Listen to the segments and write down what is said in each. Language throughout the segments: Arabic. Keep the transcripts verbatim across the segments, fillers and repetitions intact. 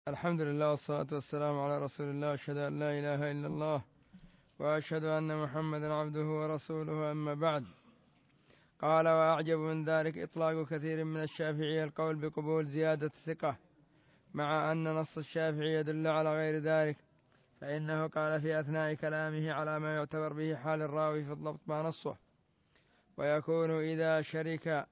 الحمد لله والصلاة والسلام على رسول الله، أشهد أن لا إله إلا الله وأشهد أن محمدا عبده ورسوله، أما بعد. قال: وأعجب من ذلك إطلاق كثير من الشافعية القول بقبول زيادة الثقة، مع أن نص الشافعي يدل على غير ذلك، فإنه قال في أثناء كلامه على ما يعتبر به حال الراوي في الضبط ما نصه، ويكون إذا شرك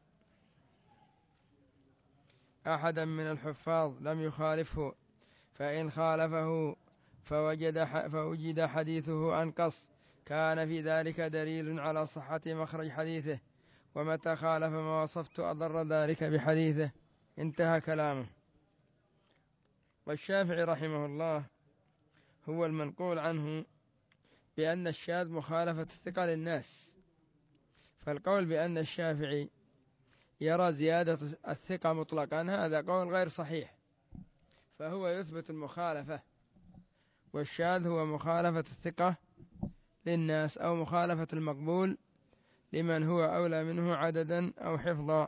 أحدا من الحفاظ لم يخالفه، فإن خالفه فوجد, فوجد حديثه أنقص كان في ذلك دليل على صحة مخرج حديثه، ومتى خالف ما وصفت أضر ذلك بحديثه. انتهى كلامه. والشافعي رحمه الله هو المنقول عنه بأن الشاذ مخالفة الثقة للناس، فالقول بأن الشافعي يرى زيادة الثقة مطلقا هذا قول غير صحيح، فهو يثبت المخالفة، والشاذ هو مخالفة الثقة للناس أو مخالفة المقبول لمن هو أولى منه عددا أو حفظا،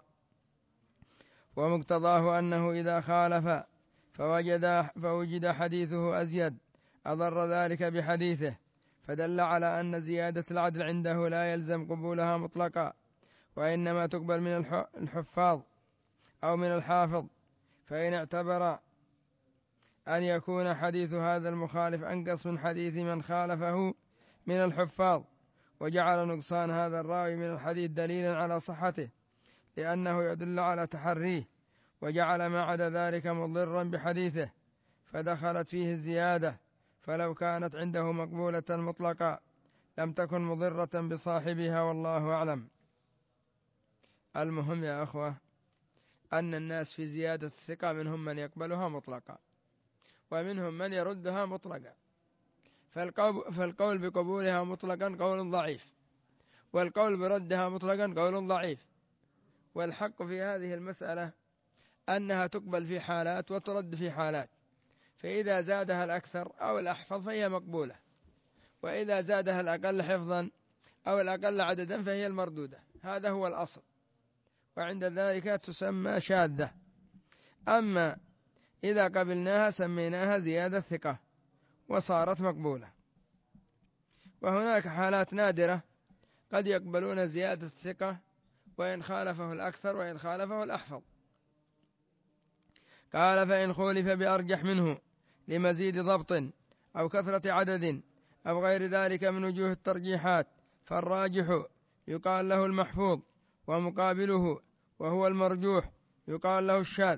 ومقتضاه أنه إذا خالف فوجد, فوجد حديثه أزيد أضر ذلك بحديثه، فدل على أن زيادة العدل عنده لا يلزم قبولها مطلقا، وإنما تقبل من الحفاظ أو من الحافظ، فإن اعتبر أن يكون حديث هذا المخالف أنقص من حديث من خالفه من الحفاظ، وجعل نقصان هذا الراوي من الحديث دليلا على صحته لأنه يدل على تحريه، وجعل ما عدا ذلك مضرا بحديثه فدخلت فيه الزيادة، فلو كانت عنده مقبولة مطلقا لم تكن مضرة بصاحبها، والله أعلم. المهم يا أخوة أن الناس في زيادة الثقة منهم من يقبلها مطلقا ومنهم من يردها مطلقا، فالقول بقبولها مطلقا قول ضعيف، والقول بردها مطلقا قول ضعيف، والحق في هذه المسألة أنها تقبل في حالات وترد في حالات، فإذا زادها الأكثر أو الأحفظ فهي مقبولة، وإذا زادها الأقل حفظا أو الأقل عددا فهي المردودة، هذا هو الأصل، وعند ذلك تسمى شاذة. أما إذا قبلناها سميناها زيادة ثقة وصارت مقبولة. وهناك حالات نادرة قد يقبلون زيادة الثقة وإن خالفه الأكثر وإن خالفه الأحفظ. قال: فإن خولف بأرجح منه لمزيد ضبط أو كثرة عدد أو غير ذلك من وجوه الترجيحات، فالراجح يقال له المحفوظ، ومقابله وهو المرجوح يقال له الشاذ.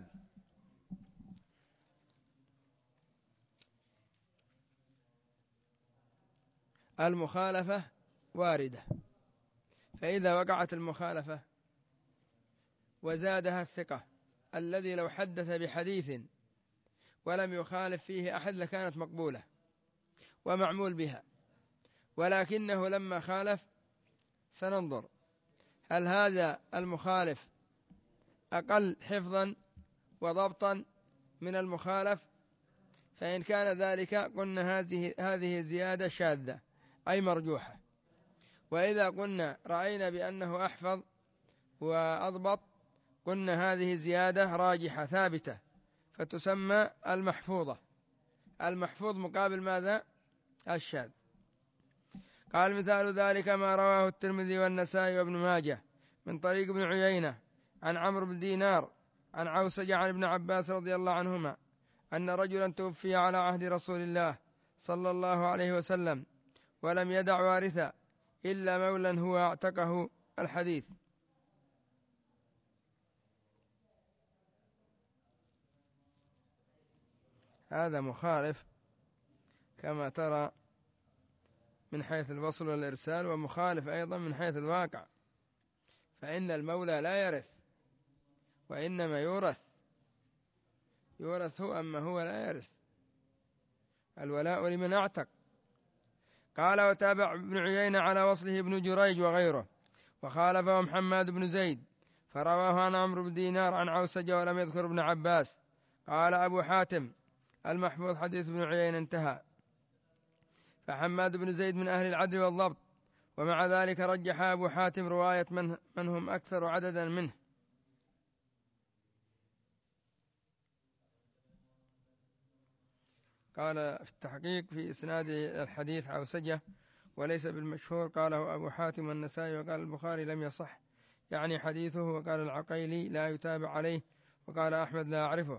المخالفة واردة، فإذا وقعت المخالفة وزادها الثقة الذي لو حدث بحديث ولم يخالف فيه أحد لكانت مقبولة ومعمول بها، ولكنه لما خالف سننظر هل هذا المخالف أقل حفظا وضبطا من المخالف، فإن كان ذلك قلنا هذه هذه زيادة شاذة أي مرجوحة، وإذا قلنا رأينا بأنه أحفظ وأضبط قلنا هذه زيادة راجحة ثابتة فتسمى المحفوظة. المحفوظ مقابل ماذا؟ الشاذ. قال: مثال ذلك ما رواه الترمذي والنسائي وابن ماجه من طريق ابن عيينة عن عمرو بن دينار عن عوسج عن ابن عباس رضي الله عنهما أن رجلا توفي على عهد رسول الله صلى الله عليه وسلم ولم يدع وارثا إلا مولا هو اعتقه. الحديث. هذا مخالف كما ترى من حيث الوصل والإرسال، ومخالف أيضا من حيث الواقع، فإن المولى لا يرث وإنما يورث، يورث هو أما هو لا يرث، الولاء لمن اعتق. قال: وتابع ابن عيينة على وصله ابن جريج وغيره، وخالفه محمد بن زيد فرواه عن عمرو بن دينار عن عوسجة ولم يذكر ابن عباس. قال أبو حاتم: المحفوظ حديث ابن عيينة. انتهى. فحماد بن زيد من أهل العدل والضبط، ومع ذلك رجح أبو حاتم رواية من, من هم أكثر عددا منه. قال في التحقيق في إسناد الحديث عوسجة وليس بالمشهور، قاله أبو حاتم والنسائي، وقال البخاري لم يصح يعني حديثه، وقال العقيلي لا يتابع عليه، وقال أحمد لا أعرفه.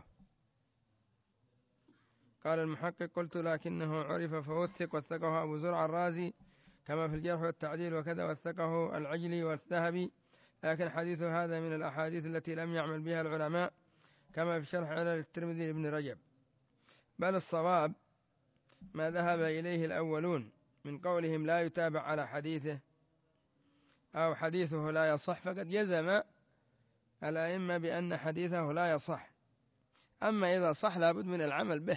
قال المحقق قلت لكنه عرف فوثق، وثقه أبو زرع الرازي كما في الجرح والتعديل، وكذا وثقه العجلي والذهبي، لكن حديثه هذا من الأحاديث التي لم يعمل بها العلماء كما في شرح علل الترمذي لابن رجب. بل الصواب ما ذهب إليه الأولون من قولهم لا يتابع على حديثه أو حديثه لا يصح، فقد يزم الأئمة بأن حديثه لا يصح، أما إذا صح لابد من العمل به،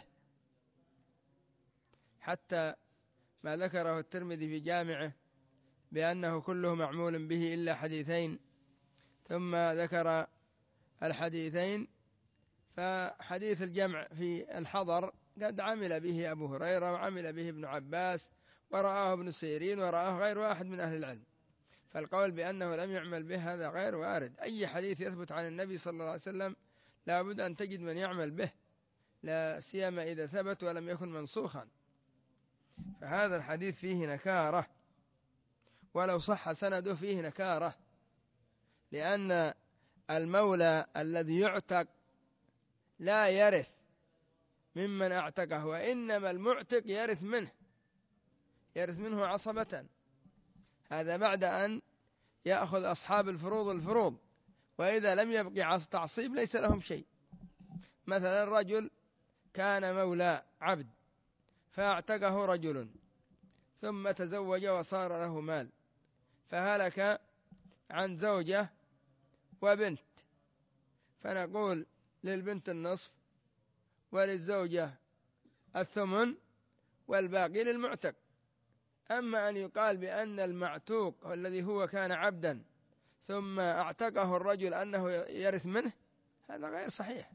حتى ما ذكره الترمذي في جامعه بأنه كله معمول به إلا حديثين، ثم ذكر الحديثين، فحديث الجمع في الحضر قد عمل به أبو هريرة وعمل به ابن عباس ورآه ابن سيرين ورآه غير واحد من أهل العلم، فالقول بأنه لم يعمل به هذا غير وارد. أي حديث يثبت عن النبي صلى الله عليه وسلم لا بد أن تجد من يعمل به، لا سيما إذا ثبت ولم يكن منسوخا، فهذا الحديث فيه نكارة، ولو صح سنده فيه نكارة، لأن المولى الذي يعتق لا يرث ممن اعتقه، وإنما المعتق يرث منه، يرث منه عصبة، هذا بعد أن يأخذ أصحاب الفروض الفروض، وإذا لم يبقي تعصيب ليس لهم شيء. مثلا رجل كان مولى عبد فاعتقه رجل ثم تزوج وصار له مال، فهلك عن زوجة وبنت، فنقول للبنت النصف وللزوجة الثمن والباقي للمعتق. أما أن يقال بأن المعتوق الذي هو كان عبدا ثم اعتقه الرجل أنه يرث منه، هذا غير صحيح.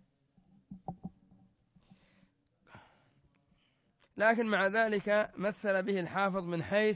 لكن مع ذلك مثل به الحافظ من حيث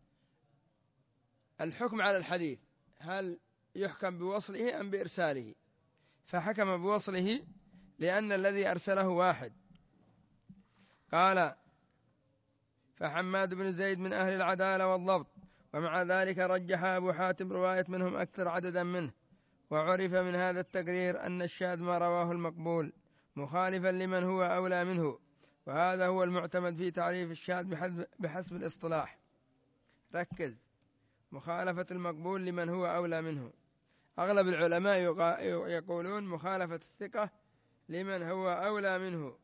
الحكم على الحديث، هل يحكم بوصله أم بإرساله؟ فحكم بوصله لأن الذي أرسله واحد. قال فحماد بن زيد من أهل العدالة والضبط، ومع ذلك رجح أبو حاتم رواية منهم أكثر عددا منه، وعرف من هذا التقرير أن الشاذ ما رواه المقبول مخالفا لمن هو أولى منه، وهذا هو المعتمد في تعريف الشاذ بحسب الاصطلاح. ركز، مخالفة المقبول لمن هو أولى منه، أغلب العلماء يقولون مخالفة الثقة لمن هو أولى منه،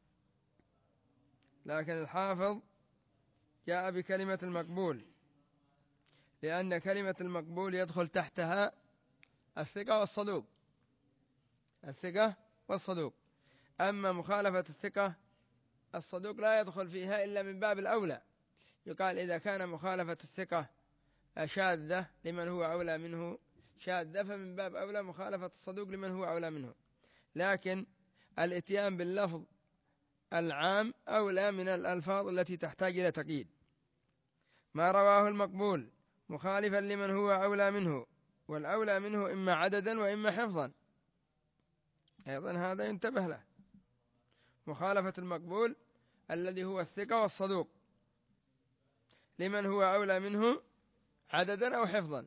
لكن الحافظ جاء بكلمة المقبول لأن كلمة المقبول يدخل تحتها الثقة والصدوق، الثقة والصدوق. أما مخالفة الثقة الصدوق لا يدخل فيها إلا من باب الأولى، يقال إذا كان مخالفة الثقة شاذة لمن هو أولى منه شاذة، فمن باب أولى مخالفة الصدوق لمن هو أولى منه، لكن الاتيان باللفظ العام أولى من الألفاظ التي تحتاج إلى تقييد. ما رواه المقبول مخالفا لمن هو أولى منه، والأولى منه إما عددا وإما حفظا، أيضا هذا ينتبه له. مخالفة المقبول الذي هو الثقة والصدوق لمن هو أولى منه عددا أو حفظا.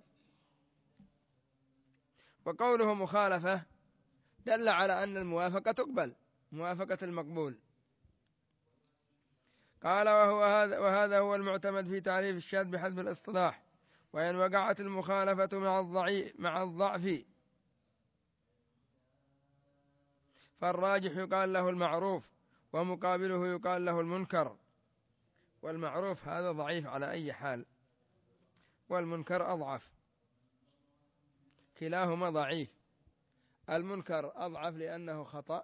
وقوله مخالفة دل على أن الموافقة تقبل، موافقة المقبول. قال وهو هذا وهذا هو المعتمد في تعريف الشاذ بحسب الاصطلاح، وإن وقعت المخالفة مع الضعيف مع الضعف فالراجح يقال له المعروف، ومقابله يقال له المنكر. والمعروف هذا ضعيف على أي حال، والمنكر أضعف، كلاهما ضعيف. المنكر أضعف لأنه خطأ،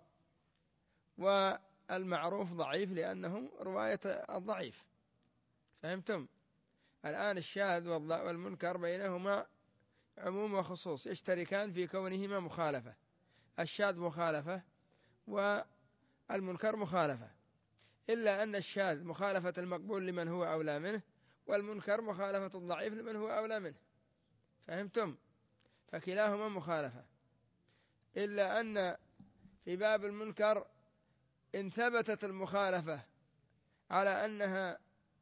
والمعروف ضعيف لأنه رواية الضعيف. فهمتم؟ الآن الشاذ والمنكر بينهما عموم وخصوص، يشتركان في كونهما مخالفة، الشاذ مخالفة والمنكر مخالفة، إلا أن الشاذ مخالفة المقبول لمن هو أولى منه، والمنكر مخالفة الضعيف لمن هو أولى منه. فهمتم؟ فكلاهما مخالفة، إلا أن في باب المنكر إن ثبتت المخالفة على أنها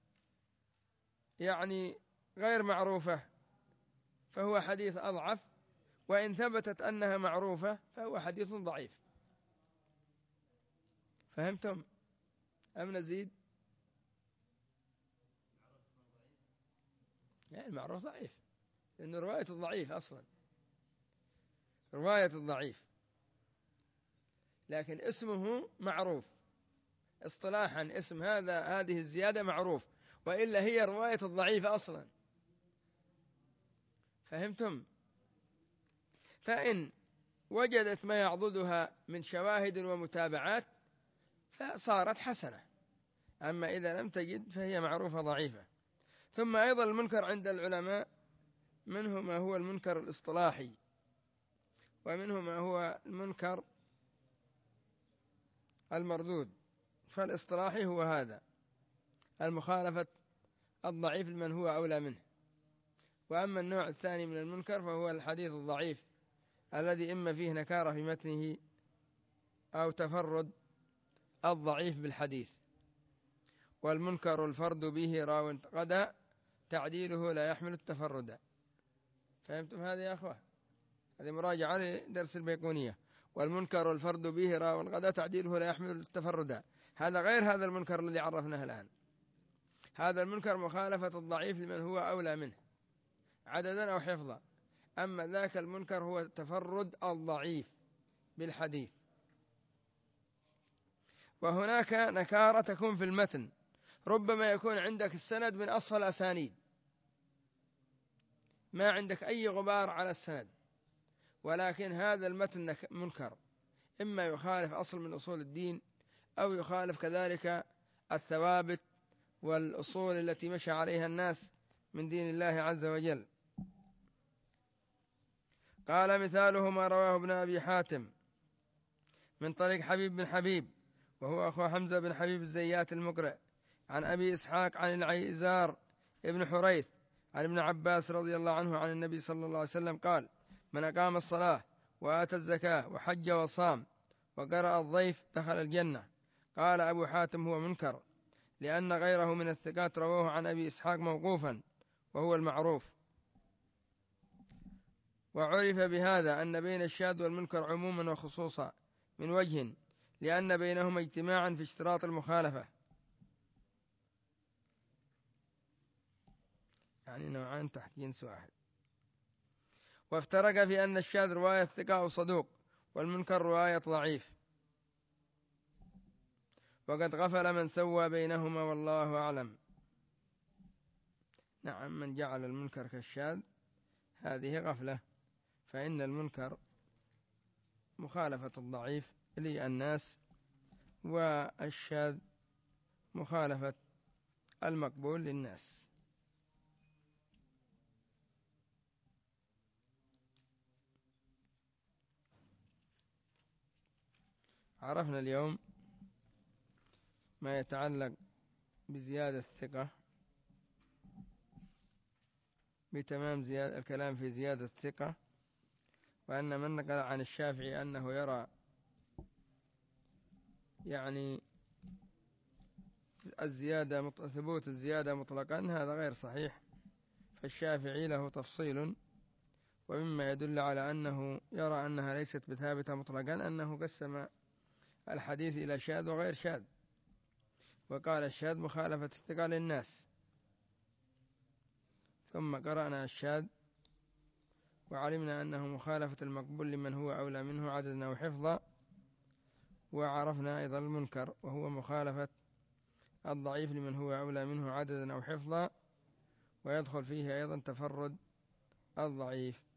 يعني غير معروفة فهو حديث أضعف، وإن ثبتت أنها معروفة فهو حديث ضعيف. فهمتم أم نزيد؟ يعني المعروف ضعيف لأن رواية الضعيف أصلا رواية الضعيف، لكن اسمه معروف اصطلاحا، اسم هذا هذه الزيادة معروف، وإلا هي رواية الضعيف أصلا. فهمتم؟ فإن وجدت ما يعضدها من شواهد ومتابعات فصارت حسنة، أما إذا لم تجد فهي معروفة ضعيفة. ثم أيضا المنكر عند العلماء منه ما هو المنكر الاصطلاحي، ومنه ما هو المنكر المردود. فالاصطلاحي هو هذا المخالفة الضعيف لمن هو أولى منه. وأما النوع الثاني من المنكر فهو الحديث الضعيف الذي إما فيه نكارة في متنه أو تفرد الضعيف بالحديث. والمنكر الفرد به راو غدا تعديله لا يحمل التفرد. فهمتم هذا يا أخوة؟ هذه مراجعة لدرس البيقونية. والمنكر الفرد به راو غدا تعديله لا يحمل التفرد، هذا غير هذا المنكر الذي عرفناه الآن. هذا المنكر مخالفة الضعيف لمن هو أولى منه عددا أو حفظا، أما ذاك المنكر هو تفرد الضعيف بالحديث. وهناك نكارة تكون في المتن، ربما يكون عندك السند من أصفى الأسانيد، ما عندك أي غبار على السند، ولكن هذا المتن منكر، إما يخالف أصل من أصول الدين أو يخالف كذلك الثوابت والأصول التي مشى عليها الناس من دين الله عز وجل. قال مثاله ما رواه ابن أبي حاتم من طريق حبيب بن حبيب وهو أخو حمزة بن حبيب الزيات المقرئ عن أبي إسحاق عن العيزار ابن حريث عن ابن عباس رضي الله عنه عن النبي صلى الله عليه وسلم قال: من أقام الصلاة وآتى الزكاة وحج وصام وقرأ الضيف دخل الجنة. قال أبو حاتم هو منكر لأن غيره من الثقات رواه عن أبي إسحاق موقوفا وهو المعروف. وعرف بهذا أن بين الشاذ والمنكر عموما وخصوصا من وجه، لأن بينهما اجتماعا في اشتراط المخالفة، يعني نوعان تحت جنس واحد. وافترق في أن الشاذ رواية ثقة أو صدوق، والمنكر رواية ضعيف، وقد غفل من سوى بينهما والله أعلم. نعم، من جعل المنكر كالشاذ هذه غفلة، فإن المنكر مخالفة الضعيف للناس، والشاذ مخالفة المقبول للناس. عرفنا اليوم ما يتعلق بزيادة الثقة، بتمام زيادة الكلام في زيادة الثقة، وأن من نقل عن الشافعي أنه يرى يعني الزيادة ثبوت الزيادة مطلقا هذا غير صحيح، فالشافعي له تفصيل. ومما يدل على أنه يرى أنها ليست بثابتة مطلقا أنه قسم الحديث إلى شاذ وغير شاذ، وقال الشاذ مخالفة الثقة للناس، ثم قرأنا الشاذ وعلمنا أنه مخالفة المقبول لمن هو أولى منه عددا أو حفظا، وعرفنا أيضا المنكر وهو مخالفة الضعيف لمن هو أولى منه عددا أو حفظا، ويدخل فيه أيضا تفرد الضعيف.